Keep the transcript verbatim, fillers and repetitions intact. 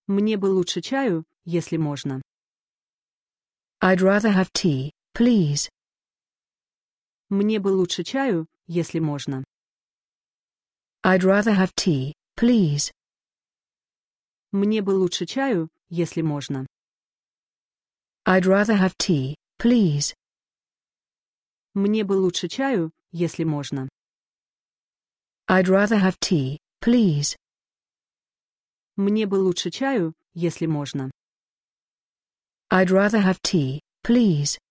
Мне бы лучше чаю, если можно. I'd rather have tea, please. Мне бы лучше чаю, если можно. I'd rather have tea, please. Мне бы лучше чаю, если можно. I'd rather have tea, please. Мне бы лучше чаю, если можно. I'd rather have tea, please. Мне бы лучше чаю, если можно. I'd rather have tea, please.